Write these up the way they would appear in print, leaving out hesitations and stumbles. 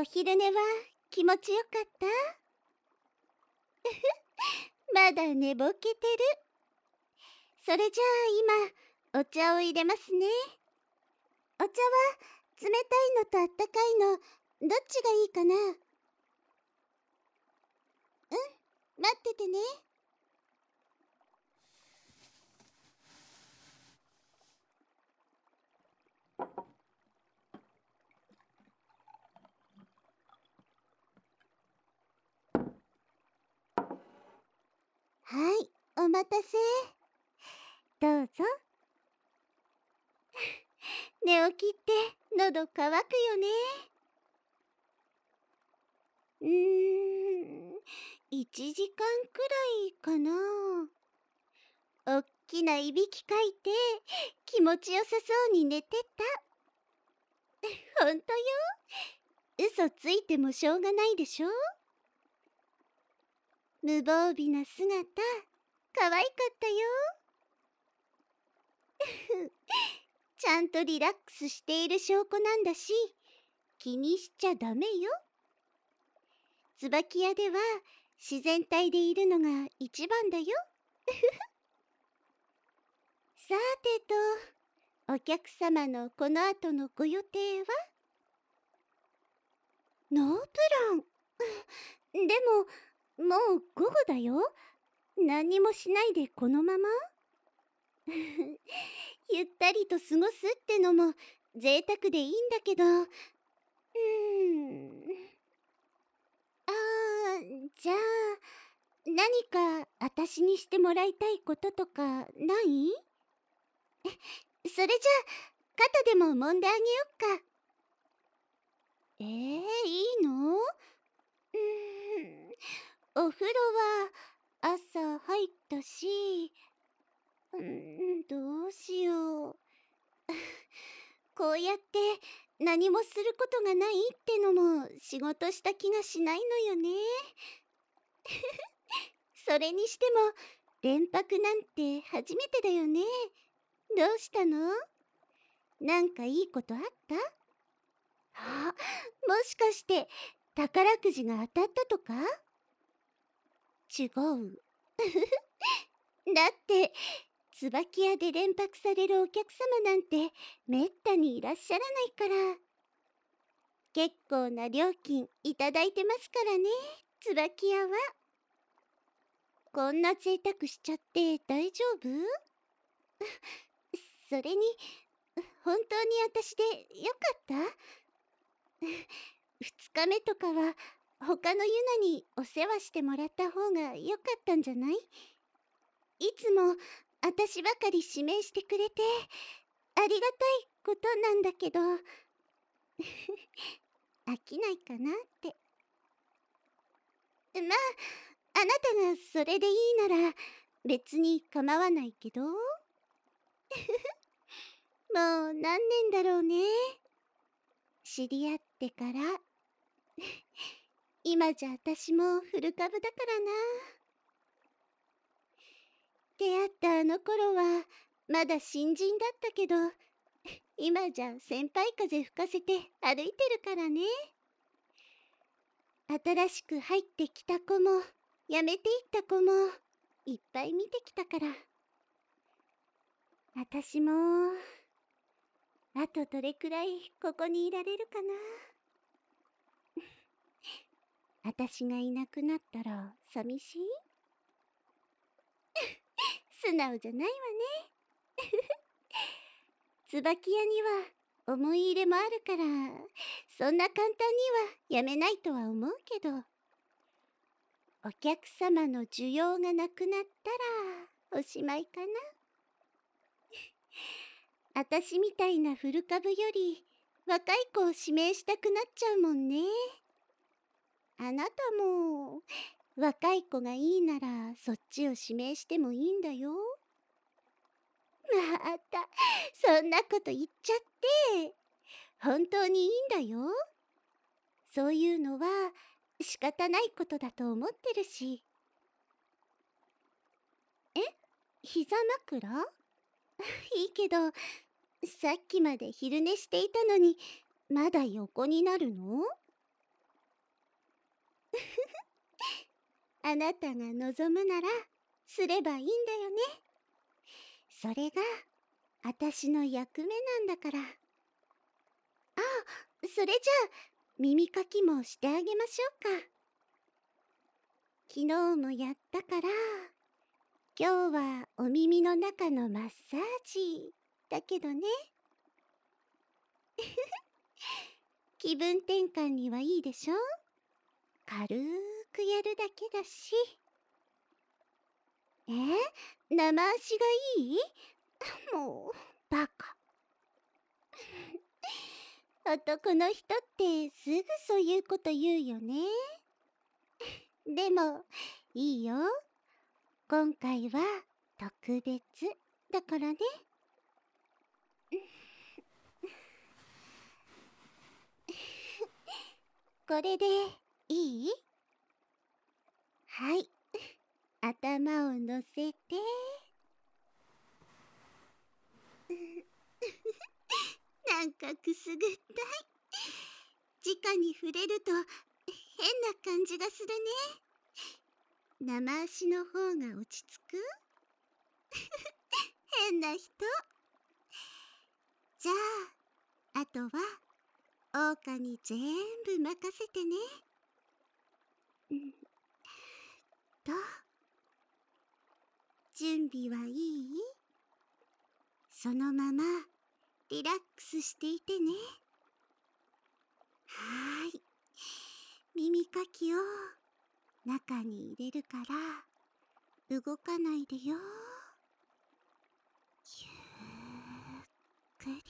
お昼寝は気持ちよかった？まだ寝ぼけてる。それじゃあ今、お茶を入れますね。お茶は冷たいのとあったかいの、どっちがいいかな？待っててね。はい、お待たせ。どうぞ。寝起きって喉乾くよね。1時間くらいかな。おっきないびきかいて気持ちよさそうに寝てた。ほんとよ。嘘ついてもしょうがないでしょ。無防備な姿、可愛かったよ。ちゃんとリラックスしている証拠なんだし、気にしちゃダメよ。椿屋では自然体でいるのが一番だよ。さてと、お客様のこの後のご予定は？ノープラン。でも、もう午後だよ。何にもしないでこのままゆったりと過ごすってのも贅沢でいいんだけど、じゃあ、何か私にしてもらいたいこととかない？それじゃあ、肩でも揉んであげよっか。いいの？お風呂は朝入ったし、どうしよう。こうやって何もすることがないってのも仕事した気がしないのよね。それにしても連泊なんて初めてだよね。どうしたの？なんかいいことあった？もしかして宝くじが当たったとか？違う。だって椿屋で連泊されるお客様なんてめったにいらっしゃらないから。結構な料金いただいてますからね、椿屋は。こんな贅沢しちゃって大丈夫？それに、本当に私でよかった？2日目とかは他のユナにお世話してもらった方がよかったんじゃない？いつも私ばかり指名してくれてありがたいことなんだけど飽きないかなって。まあ、あなたがそれでいいなら別に構わないけど。もう何年だろうね。知り合ってから。今じゃ私も古株だからな。出会ったあの頃はまだ新人だったけど、今じゃ先輩風吹かせて歩いてるからね。新しく入ってきた子も辞めていった子もいっぱい見てきたから。私もあとどれくらいここにいられるかな。私がいなくなったら寂しい？素直じゃないわね。椿屋には思い入れもあるから、そんな簡単にはやめないとは思うけど、お客様の需要がなくなったらおしまいかな。私みたいな古株より若い子を指名したくなっちゃうもんね。あなたも若い子がいいならそっちを指名してもいいんだよ。またそんなこと言っちゃって。本当にいいんだよ。そういうのは仕方ないことだと思ってるし。膝枕？いいけど、さっきまで昼寝していたのにまだ横になるの？ あなたが望むならすればいいんだよね。それがあたしの役目なんだから。あ、それじゃあ耳かきもしてあげましょうか。昨日もやったから、今日はお耳の中のマッサージだけどね。気分転換にはいいでしょ。軽くやるだけだし。生足がいい？もうバカ。男の人ってすぐそういうこと言うよね。でもいいよ。今回は特別だからね。これでいい？はい。頭を乗せて。なんかくすぐったい。直に触れると変な感じがするね。生足の方が落ち着く？変な人。じゃあ、あとは桜花に全部任せてね。と、準備はいい？そのままリラックスしていてね。はーい。耳かきを中に入れるから動かないでよ。ゆっくり。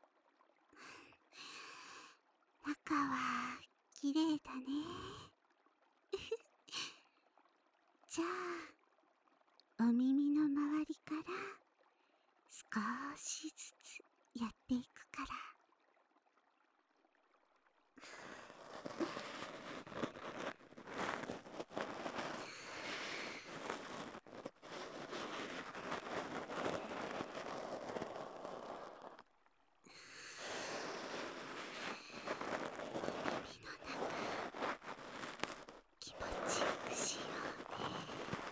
中はきれいだね。じゃあ、お耳の周りから少しずつやっていくから。耳の中気持ちよくしようね。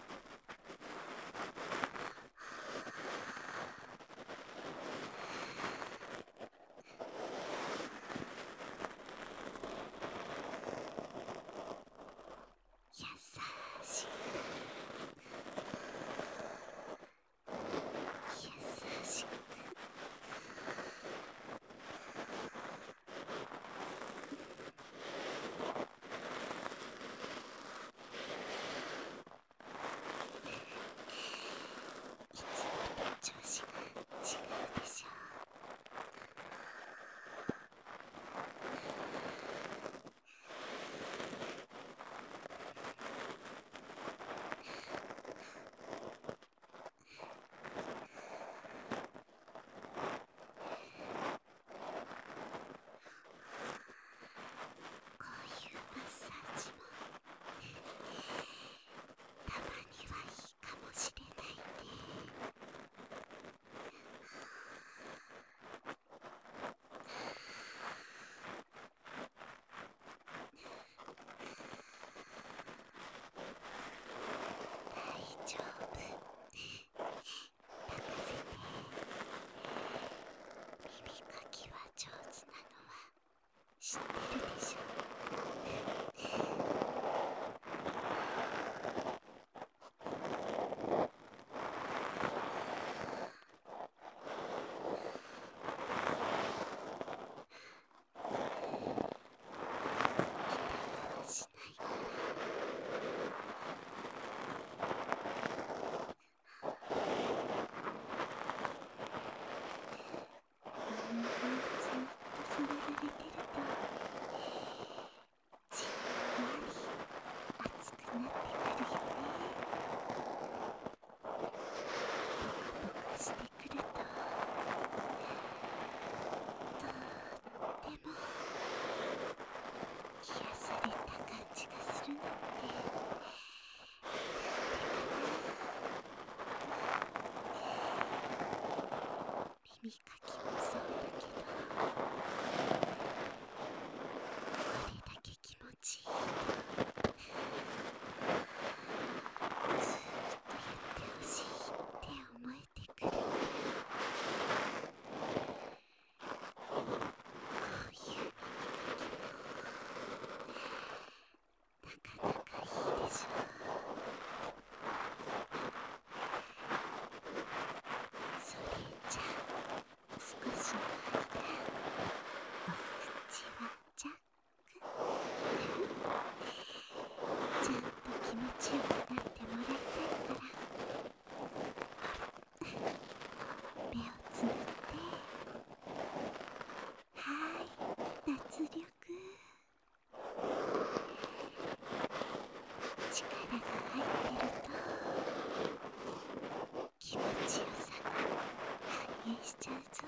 持ちよくなってもらいたいから。目をつむって。はーい、脱力。力が入ってると気持ちよさが反映しちゃうぞ。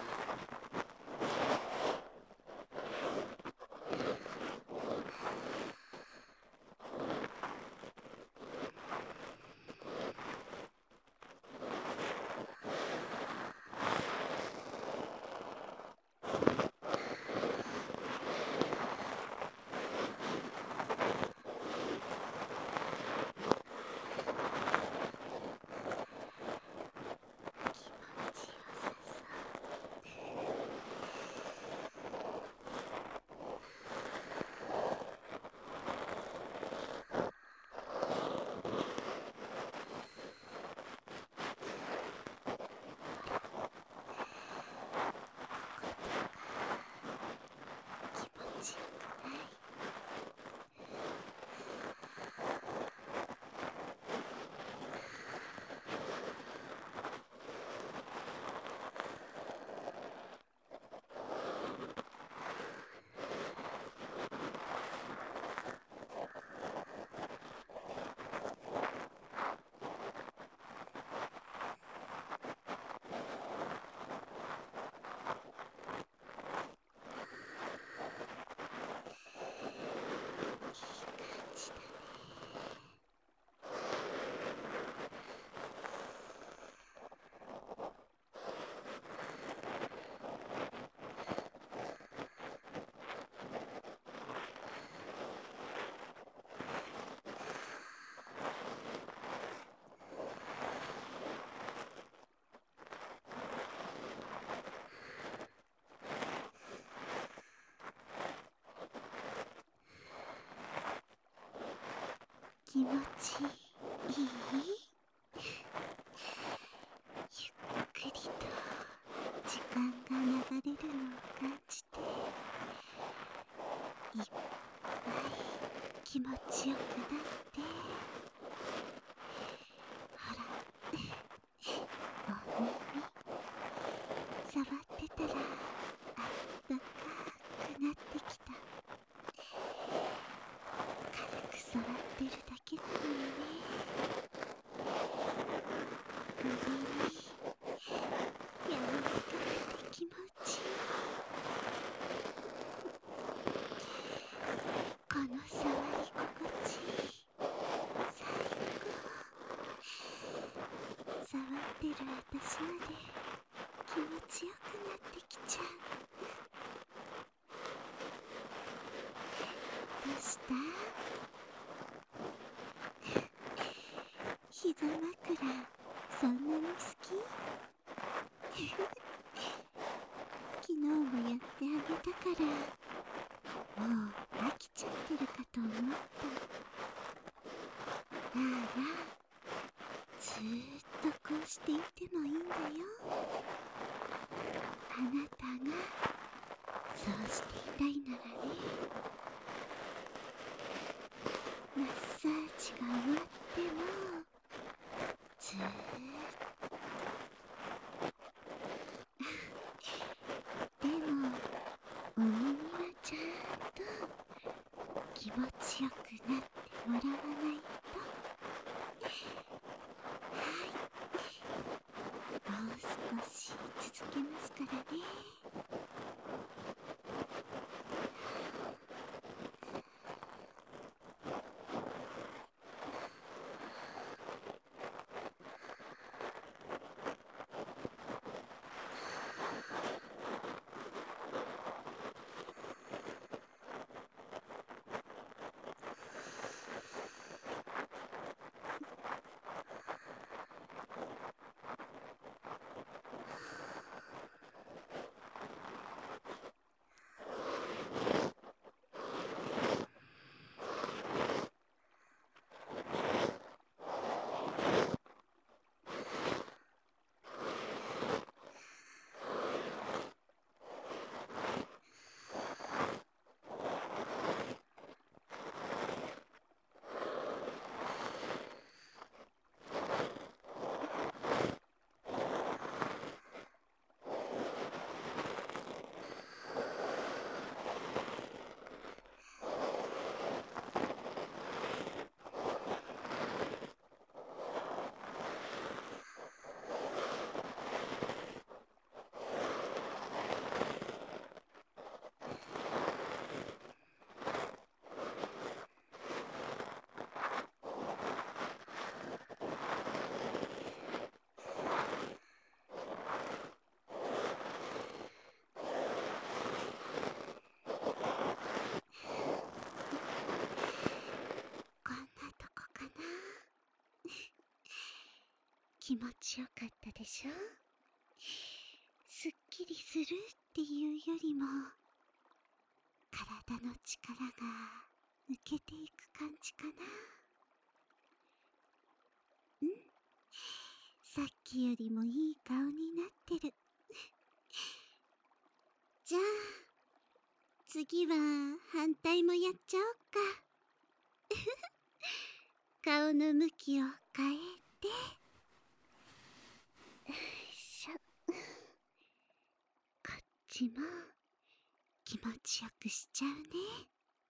気持ちいい？ゆっくりと時間が流れるのを感じて、いっぱい気持ちよくなって、ほらお耳触ってたらあったかくなってきた。軽く触ってるだけなのにね。首に柔らかくて気持ちいい。この触り心地最高。触ってる私まで気持ちよくなってきちゃう。どうした？膝枕そんなに好き？昨日もやってあげたからもう飽きちゃってるかと思った。あら、ずーっとこうしていてもいいんだよ。あなたがそうしていたいならね。マッサージが終わってもずーっとでもお耳はちゃんと気持ちよくなってもらわないと。はい、もう少し続けますからね。 気持ちよかったでしょ。すっきりするっていうよりも、体の力が抜けていく感じかな。さっきよりもいい顔になってる。じゃあ、次は反対もやっちゃおっか。顔の向きを変えて。よいしょ。こっちも気持ちよくしちゃうね。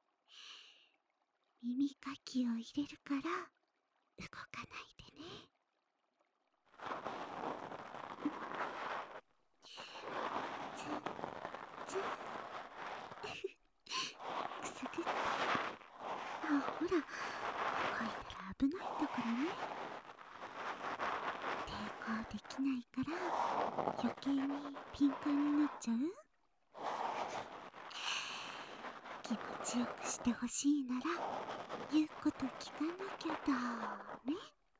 耳かきを入れるから動かないでね。ツンツンくすぐって。あ、ほら、書いたら危ないんだからね。抵抗できないから余計に敏感になっちゃう。気持ちよくしてほしいなら言うこと聞かなきゃだね。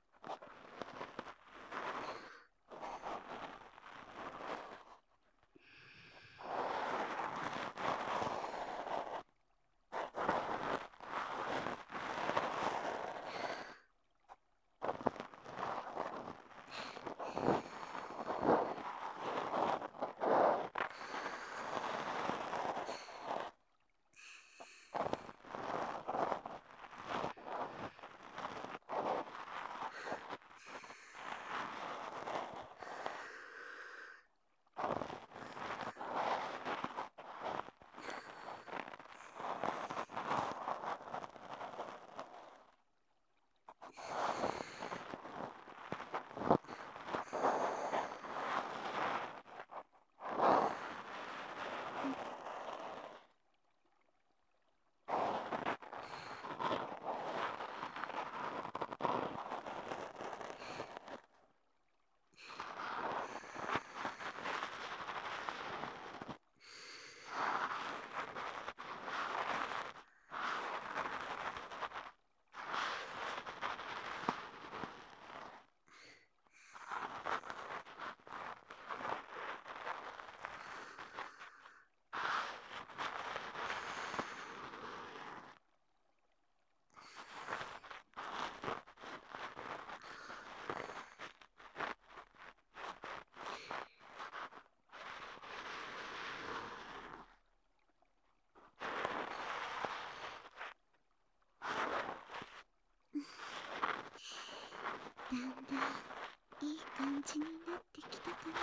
だんだんいい感じになってきたかな。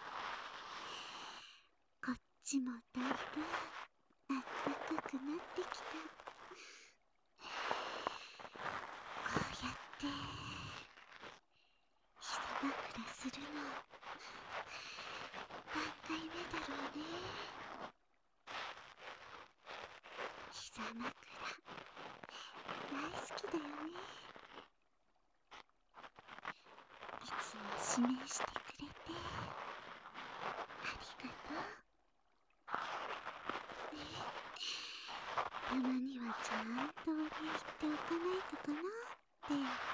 こっちもだいぶあったかくなってきた。こうやって膝枕するの何回目だろうね。膝枕大好きだよね。いつも指名してくれてありがとう。たまにはちゃんとお礼言っておかないとかなって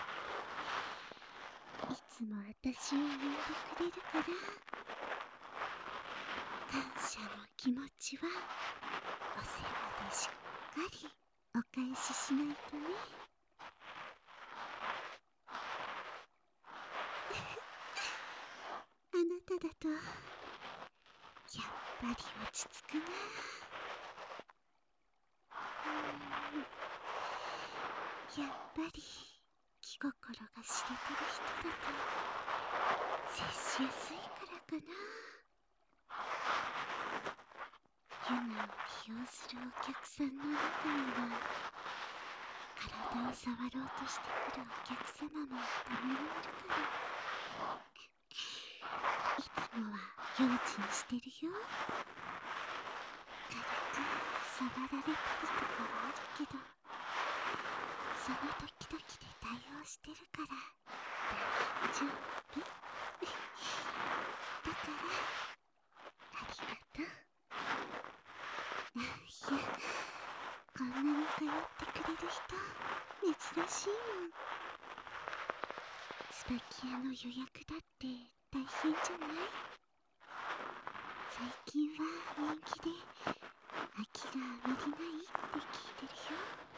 いつも私を呼んでくれるから、感謝の気持ちはお世話でしっかりお返ししないとね。あなただとやっぱり落ち着くな。やっぱり気心が知れてる人だと接しやすいからかな。ユナを利用するお客さんの中には体を触ろうとしてくるお客様もたまにいるから、いつもは用心してるよ。軽く触られたりとかはあるけど、その時々で対応してるから大丈夫。だからありがとう。いや、こんなに通ってくれる人珍しいもん。 椿屋の予約だって大変じゃない？最近は人気で空きがあまりないって聞いてるよ。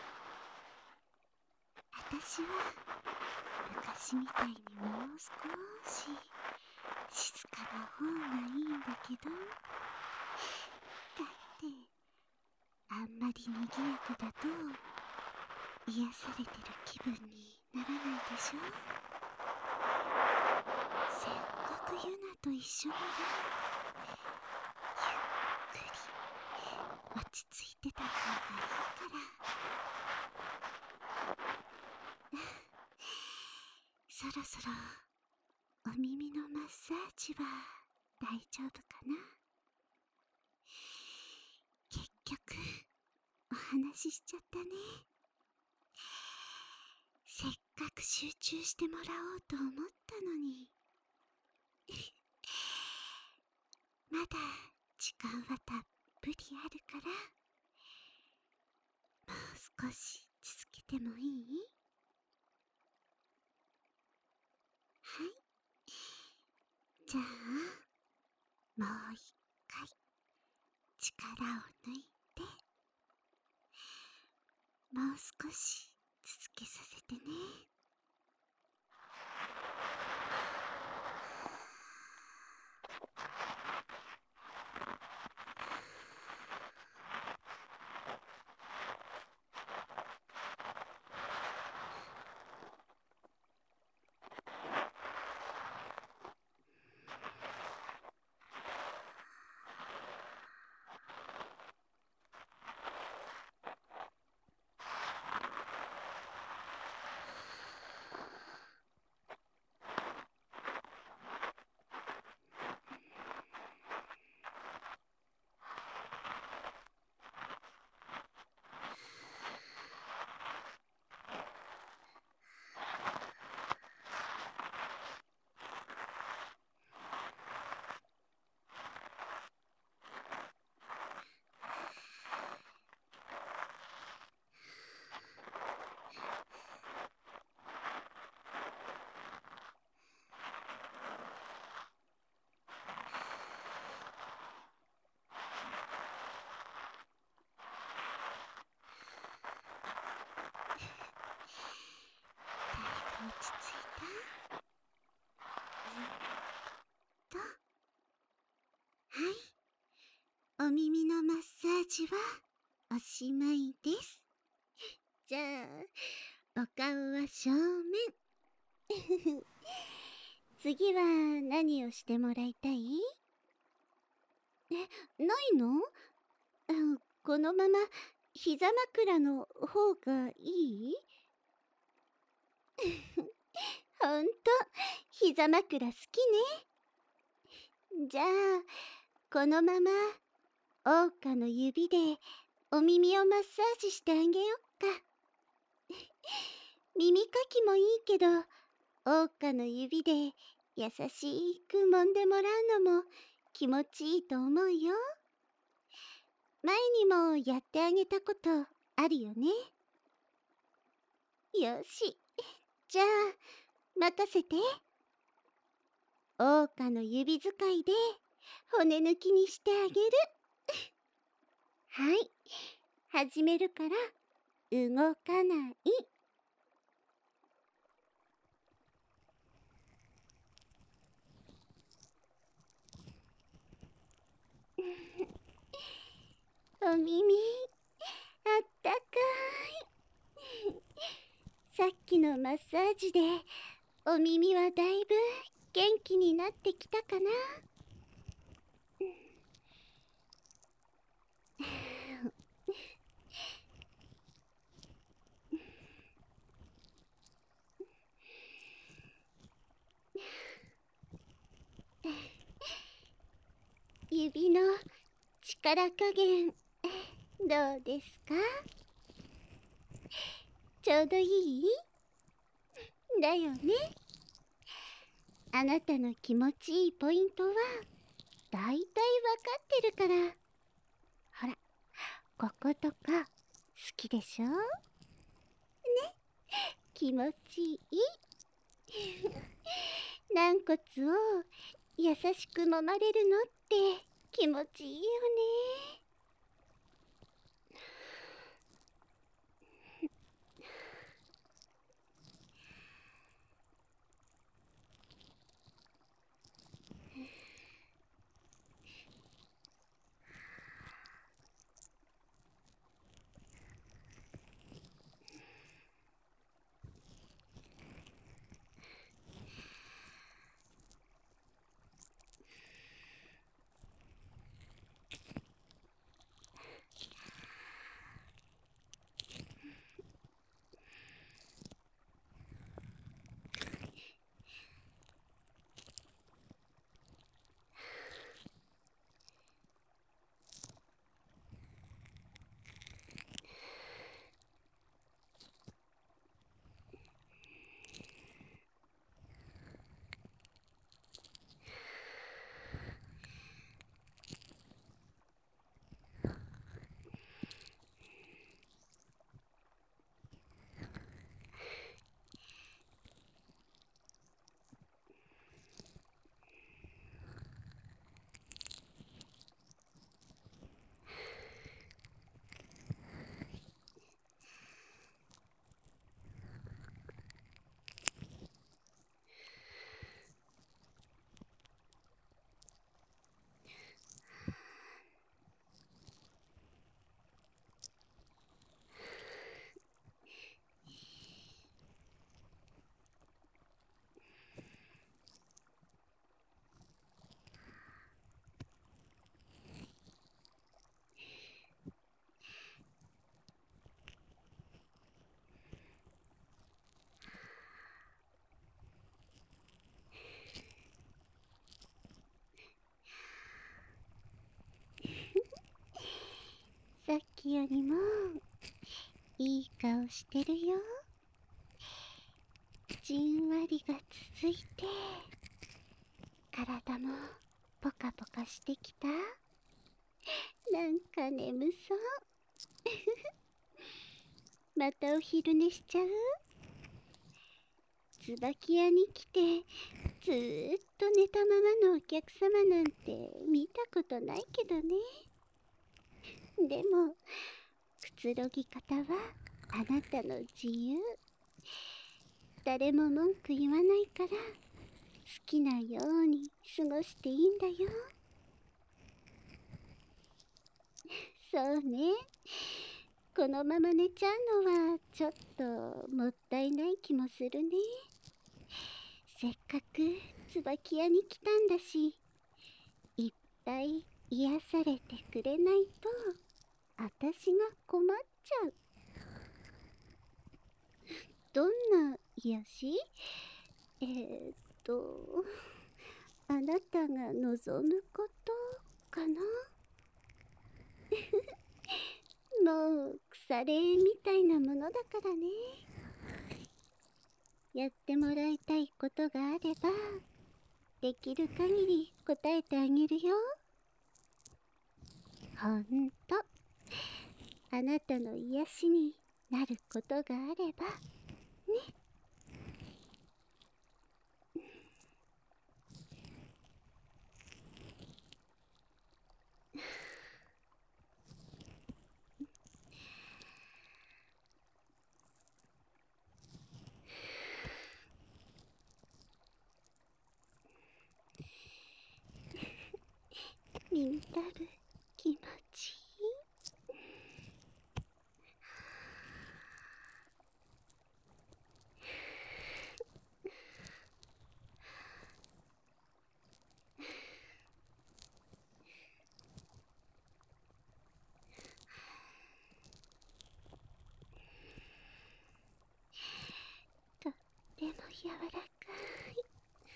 私は昔みたいにもう少し静かな方がいいんだけど、だってあんまり賑やかだと癒されてる気分にならないでしょ。せっかくユナと一緒ならゆっくり落ち着いてた方がいいから。そろそろお耳のマッサージは大丈夫かな？結局お話ししちゃったね。せっかく集中してもらおうと思ったのに。まだ時間はたっぷりあるから、もう少し続けてもいい？はい。じゃあもう一回力を抜いて、もう少し続けさせてね。落ち着いた？はい、お耳のマッサージはおしまいです。じゃあお顔は正面。次は何をしてもらいたい？ないの？このまま膝枕の方がいい？ほんと膝枕好きね。じゃあこのまま桜花の指でお耳をマッサージしてあげよっか。耳かきもいいけど、桜花の指で優しく揉んでもらうのも気持ちいいと思うよ。前にもやってあげたことあるよね。よし、じゃあ任せて。桜花の指使いで骨抜きにしてあげる。はい、始めるから動かない。お耳あったかい。さっきのマッサージでお耳はだいぶ元気になってきたかな。指の力加減どうですか？ちょうどいい？だよね。あなたの気持ちいいポイントはだいたいわかってるから。ほら、こことか好きでしょ？ね、気持ちいい。 軟骨を優しく揉まれるのって気持ちいいよね。さっきよりもいい顔してるよ。じんわりが続いて体もポカポカしてきた。なんか眠そう。またお昼寝しちゃう？椿屋に来てずーっと寝たままのお客様なんて見たことないけどね。でもくつろぎ方はあなたの自由。誰も文句言わないから好きなように過ごしていいんだよ。そうね。このまま寝ちゃうのはちょっともったいない気もするね。せっかく椿屋に来たんだし、いっぱい癒されてくれないと私が困っちゃう。どんな癒し？えーっとあなたが望むことかな。もう腐れみたいなものだからね。やってもらいたいことがあればできる限り答えてあげるよ。ほんとあなたの癒しになることがあればね。耳たぶ気持ちいい。とっても柔らかい。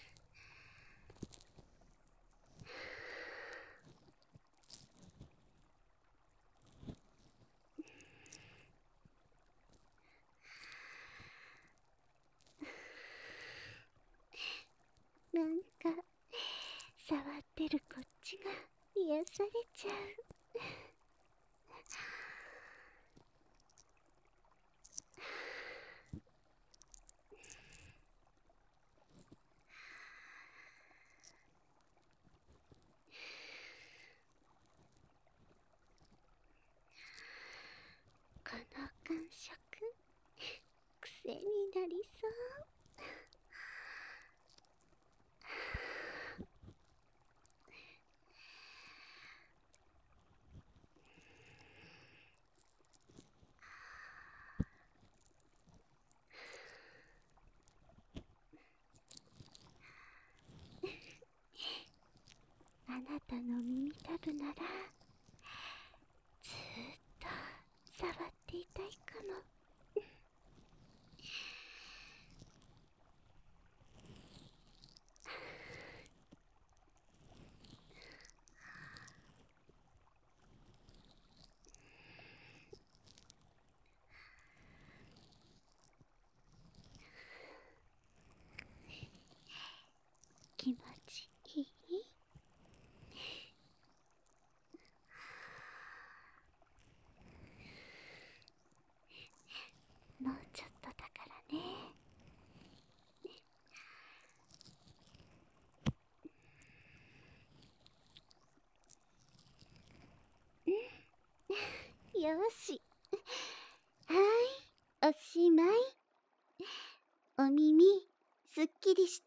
なんか触ってるこっちが癒されちゃう。 の感触、癖になりそう。あなたの耳たぶならずーっと触っていたいかも。気持ちいい？もうちょっとだからね。よし。はい、おしまい。お耳、すっきりした？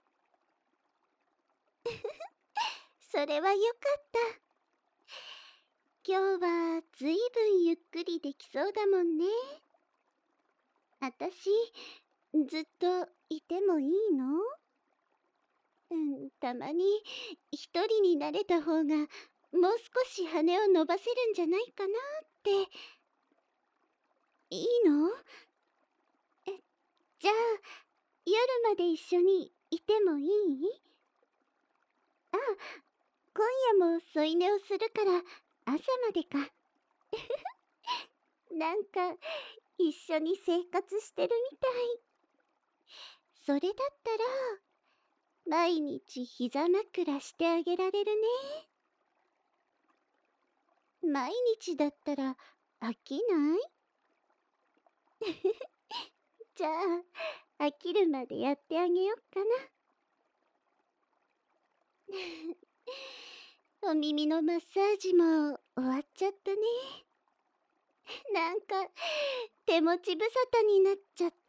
それはよかった。今日はずいぶんゆっくりできそうだもんね。あたし、ずっといてもいいの？たまに一人になれた方がもう少し羽を伸ばせるんじゃないかなって。いいの？じゃあ夜まで一緒にいてもいい？あ、今夜も添い寝をするから朝までか。なんか一緒に生活してるみたい。それだったら毎日膝枕してあげられるね。毎日だったら飽きない？じゃあ飽きるまでやってあげよっかな。お耳のマッサージも終わっちゃったね。なんか手持ち無沙汰になっちゃった。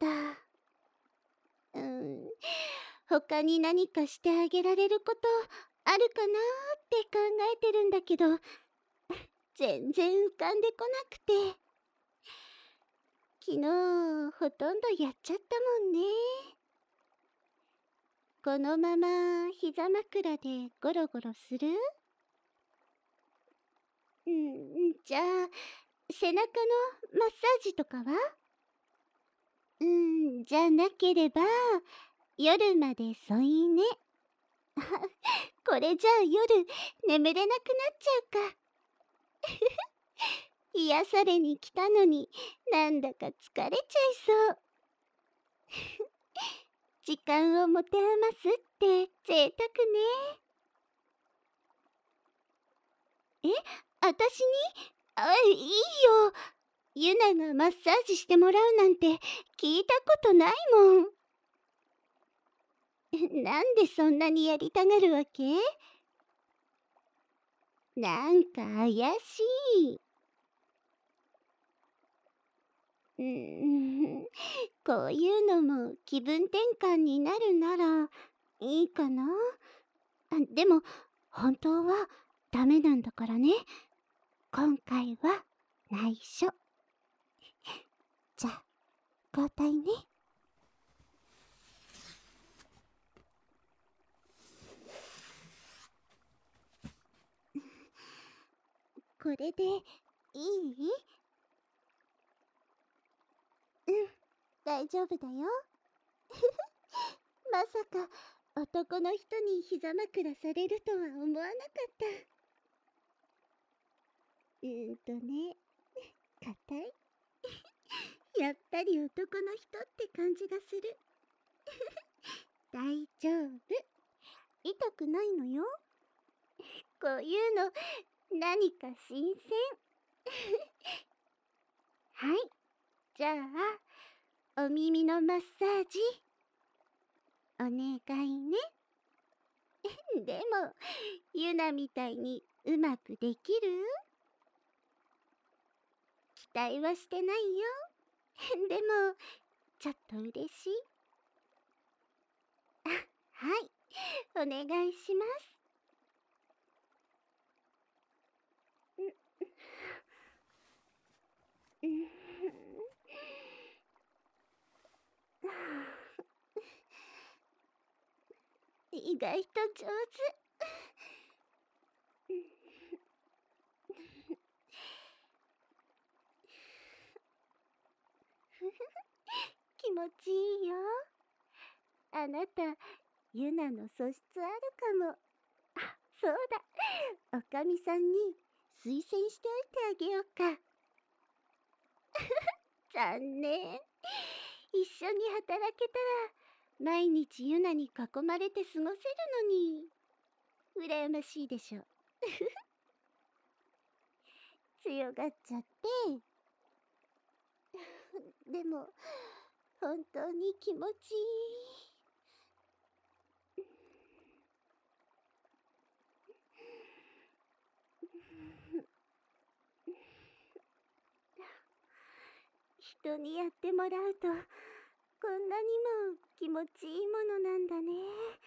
他に何かしてあげられることあるかなって考えてるんだけど、全然浮かんでこなくて。昨日ほとんどやっちゃったもんね。このまま膝枕でゴロゴロする？じゃあ背中のマッサージとかは？じゃなければ夜まで添い寝。これじゃあ夜眠れなくなっちゃうか。癒されに来たのになんだか疲れちゃいそう。時間を持て余すって贅沢ね。あたしに？いいよ。ユナがマッサージしてもらうなんて聞いたことないもん。なんでそんなにやりたがるわけ？なんか怪しい。こういうのも気分転換になるならいいかな。でも本当はダメなんだからね。今回は内緒。じゃあ交代ね。これでいい？大丈夫だよ。まさか男の人に膝枕されるとは思わなかった。ね、硬い。やっぱり男の人って感じがする。大丈夫。痛くないのよ。こういうの何か新鮮。はい。じゃあお耳のマッサージお願いね。でもユナみたいにうまくできる？きっ待はしてないよ。でも、ちょっと嬉しい。あ、はい。お願いします。うん。意外と上手。気持ちいいよ。あなた、ユナの素質あるかも。あ、そうだ。おかみさんに推薦しておいてあげようか。残念。一緒に働けたら、毎日ユナに囲まれて過ごせるのに。羨ましいでしょ。強がっちゃって。でも、本当に気持ちいい。人にやってもらうと、こんなにも気持ちいいものなんだね。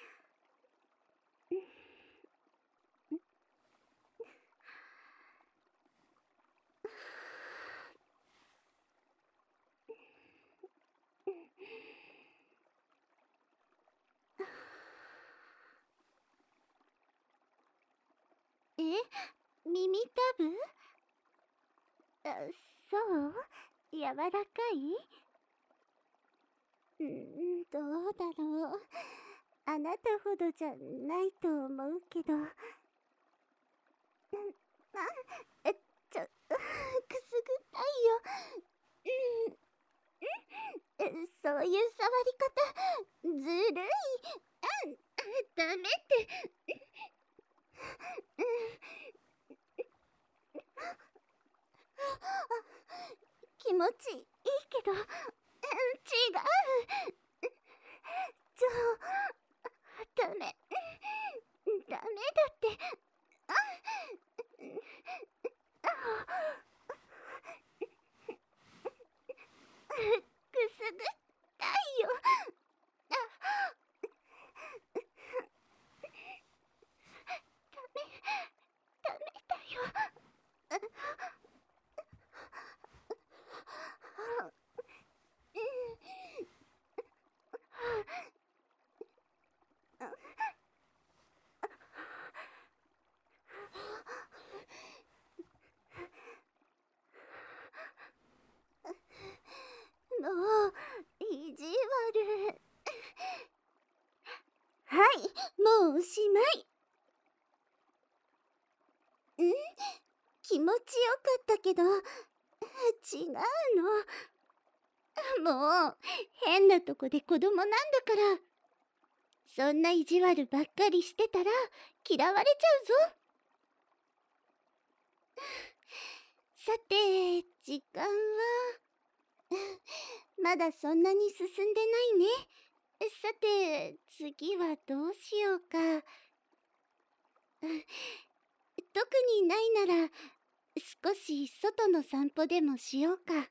え、耳たぶ？あ、そう？柔らかい？どうだろう。あなたほどじゃないと思うけど。あ、くすぐったいよ。そういう触り方、ずるい。ダメって。気持ちいいけど、違う。ダメ。ダメだって。くすぐったいよ。ダメだよ。もう、意地悪。はい、もうおしまい。気持ちよかったけど、違うの。もう、変なとこで子供なんだから。そんな意地悪ばっかりしてたら嫌われちゃうぞ。さて、時間はまだそんなに進んでないね。さて、次はどうしようか。特にないなら、少し外の散歩でもしようか。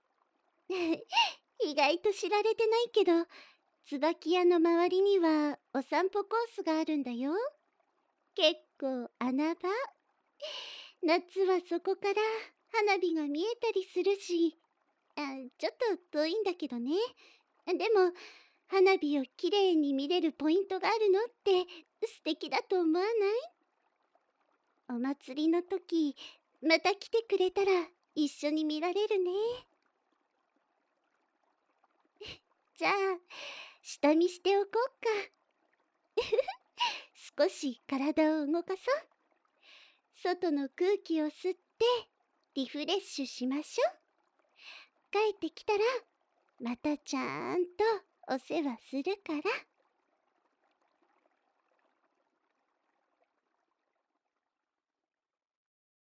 意外と知られてないけど、椿屋の周りにはお散歩コースがあるんだよ。結構穴場。夏はそこから花火が見えたりするし、ちょっと遠いんだけどね。でも、花火をきれいに見れるポイントがあるのって素敵だと思わない？お祭りの時、また来てくれたら一緒に見られるね。じゃあ、下見しておこうか。少し体を動かそう。外の空気を吸ってリフレッシュしましょう。帰ってきたらまたちゃんとお世話するから。